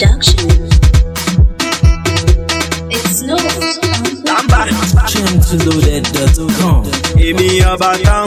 production. It's no Lamba. Gentleloaded.com. Èmi ọba tán.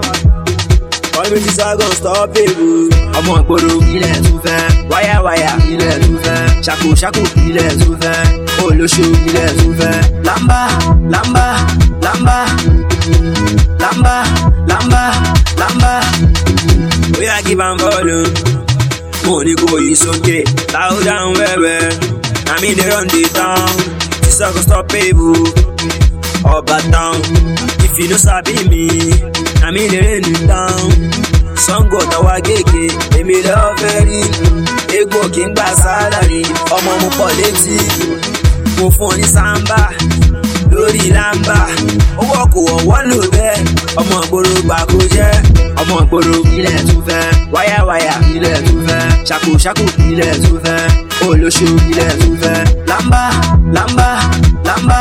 Ọdún tí ságun stop ewu. Ọmọ ìgboro ilẹ̀ tún fẹ́. Wáyàwáyà ilẹ̀ tún fẹ́. Ṣàkóṣàkó ilẹ̀ tún fẹ́. Olóṣù ilẹ̀ tún fẹ́. Lamba, lamba, lamba. Lamba, lamba, lamba. Oya give am volume. Mo ní kò yí sókè. Loud and wẹ́wẹ́. Na me dey run the town. Tí ságun stop ewu. Ọba town. If you no sabi me, na me dey rain you down. Sango tawa gègé, èmi lọ fẹ́ rí. Egbò kí n gba sálárì, ọmọ mo pọ̀ létí. Mo fún ọ ní sáńbà, lórí lámbà. Owó kò wọ́n lò bẹ́ẹ̀, ọmọ ìgboro gbà kó jẹ́. Ọmọ ìgboro ilẹ̀ tún fẹ́, wáyàwáyà ilẹ̀ tún fẹ́. Ṣàkóṣàkó ilẹ̀ tún fẹ́, olóṣù ilẹ̀ tún fẹ́. Lamba, lamba, lamba.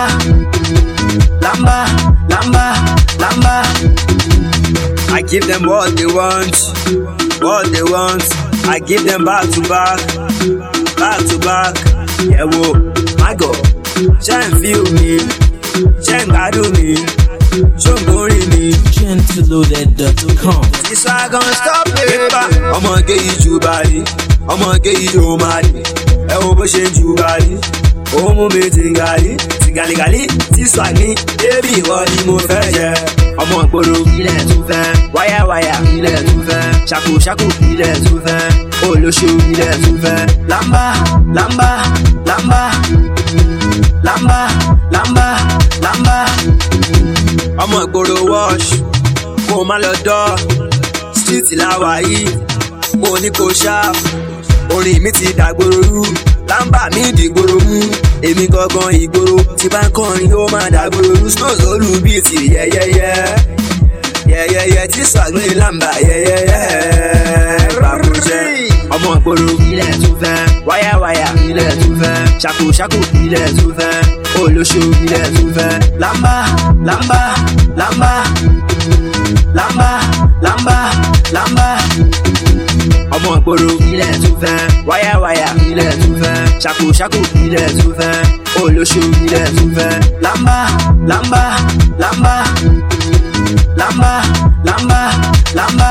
Lamba, lamba, lamba. I give them what they want, what they want. I give them back to back, back to back. Yeah, whoa, my God. Shine feel me, shine gbádùn mi, ṣòǹgórí mi. Gentleloaded.com. This I gonna stop it. Ọmọge yìí ju báyìí, ọmọge yìí ló máa rí. Ẹ wo bó ṣe ń ju báyìí. Ó mú mi tìgàlìgàlì tí swaggy débì ìwọ ni mo fẹ́ jẹ. Ọmọ ìgboro ilẹ̀ tún fẹ́, wáyàwáyà ilẹ̀ tún fẹ́, ṣàkóṣàkó ilẹ̀ tún fẹ́, olóṣù ilẹ̀ tún fẹ́. Lamba, lamba, lamba, lamba, lamba, lamba. Ọmọ ìgboro wash, kó má lọ dọ́, street làwà yìí, mo ní kó sharp, orin mi ti dàgbòrò rú. Lamba mi dìgboro mú, èmi gangan ìgboro tí bá ń kọrin ó máa dàgbòrò rú. Snows olú bíi ti yẹ́yẹ́yẹ́, yẹ́yẹ́yẹ́ tí swaggy lamba yẹ́yẹ́yẹ́. Bàbújẹ́ ọmọ ìgboro ilẹ̀ tún fẹ́, wáyàwáyà ilẹ̀ tún fẹ́, ṣàkóṣàkó ilẹ̀ tún fẹ́, olóṣù ilẹ̀ tún fẹ́. Lamba, lamba, lamba, lamba, lamba, lamba. Ọmọ ìgboro ilẹ̀ tún fẹ́, wáyàwáyà ilẹ̀ tún fẹ́, ṣàkóṣàkó ilẹ̀ tún fẹ́, olóṣù ilẹ̀ tún fẹ́. Lamba, lamba, lamba, lamba, lamba, lamba.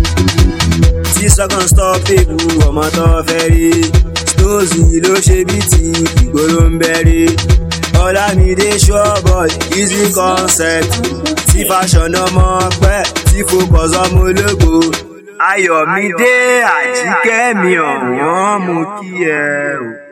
Tí sọ́kàn stop ewu ọmọ tó fẹ́ rí. Snows ló ṣe bí ti ìgboro ń bẹ̀rẹ̀. Ọlámídé Showboy easy concept. Tí fashion ọmọ pẹ́, tí focus ọmọ ológo. Ayọ̀mídé Àjíkẹ́ mi ọ̀wọ́n mú kí ẹ o.